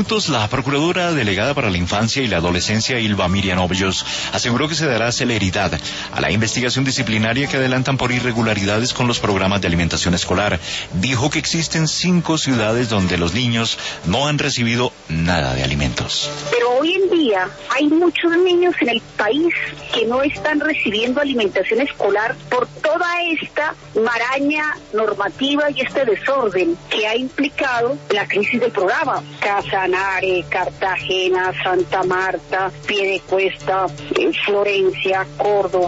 puntos, la procuradora delegada para la infancia y la adolescencia, Ylva Miriam Hoyos, aseguró que se dará celeridad a la investigación disciplinaria que adelantan por irregularidades con los programas de alimentación escolar. Dijo que existen 5 ciudades donde los niños no han recibido nada de alimentos. Pero hoy en día hay muchos niños en el país que no están recibiendo alimentación escolar por toda esta maraña normativa y este desorden que ha implicado la crisis del programa. Casanare, Cartagena, Santa Marta, Piedecuesta, Florencia, Córdoba.